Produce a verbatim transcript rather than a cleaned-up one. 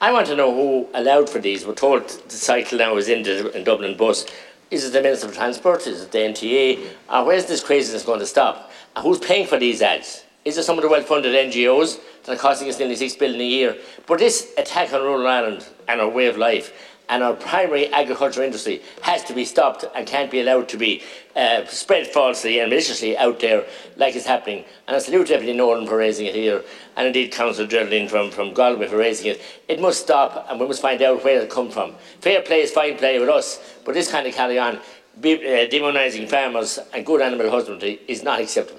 I want to know who allowed for these. We're told the cycle now is in the in Dublin bus. Is it the Minister for Transport? Is it the N T A? Or where's this craziness going to stop? And who's paying for these ads? Is it some of the well-funded N G Os that are costing us nearly six billion a year? But this attack on rural Ireland and our way of life and our primary agriculture industry has to be stopped and can't be allowed to be uh, spread falsely and maliciously out there like it's happening. And I salute Deputy Nolan for raising it here, and indeed Councillor Geraldine from, from Galway for raising it. It must stop, and we must find out where it comes from. Fair play is fine play with us, but this kind of carry on, be, uh, demonising farmers and good animal husbandry is not acceptable.